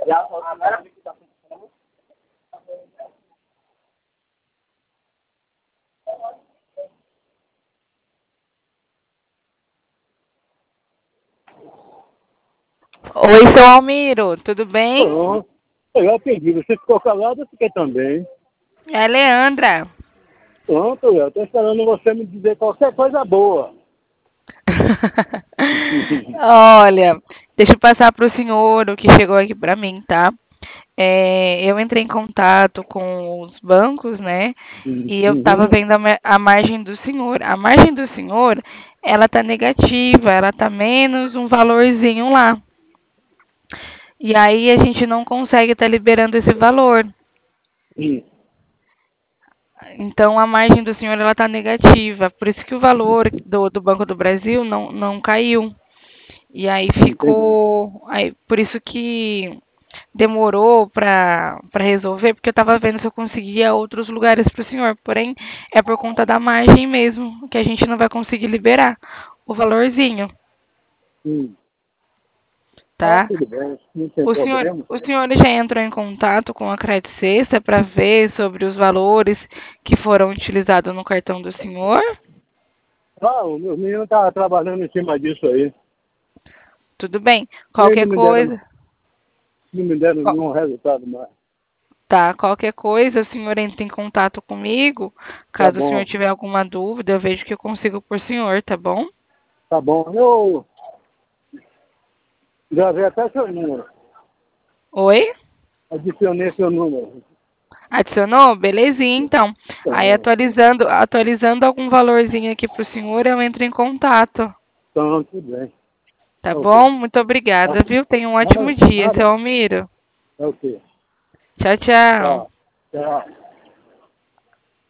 Oi, seu Almiro, tudo bem? Pronto. Eu atendi. Você ficou calado, eu fiquei também. É a Leandra. Pronto, eu estou esperando você me dizer qualquer coisa boa. Olha, deixa eu passar para o senhor o que chegou aqui para mim, tá? Eu entrei em contato com os bancos, né? E eu estava Uhum. vendo a margem do senhor. A margem do senhor, ela tá negativa, ela tá menos um valorzinho lá. E aí a gente não consegue estar liberando esse valor. Sim. Então a margem do senhor ela está negativa. Por isso que o valor do Banco do Brasil não caiu. E aí Entendi. ficou. Aí, por isso que demorou para resolver, porque eu estava vendo se eu conseguia outros lugares para o senhor. Porém, é por conta da margem mesmo, que a gente não vai conseguir liberar o valorzinho, Sim. Ah, tá? tudo bem, não tem problema. O senhor já entrou em contato com a Credit Sexta para ver sobre os valores que foram utilizados no cartão do senhor? Ah, o meu menino estava trabalhando em cima disso aí. Tudo bem. E aí Qualquer coisa, não me deram co- nenhum resultado mais. tá? Qualquer coisa, o senhor entra em contato comigo. Tá Caso o senhor bom, tiver alguma dúvida, eu vejo que eu consigo por senhor, tá bom? tá bom. Eu gravei até seu número. Oi? Adicionei seu número. Adicionou? Belezinha, então. Aí Então, atualizando algum valorzinho aqui pro senhor, eu entro em contato. então tudo bem. Tá É o quê? bom? Muito obrigada, viu? Tenha um ótimo Nada, dia, seu nada. Almiro. É o quê? Tchau, tchau. Tchau. Tchau.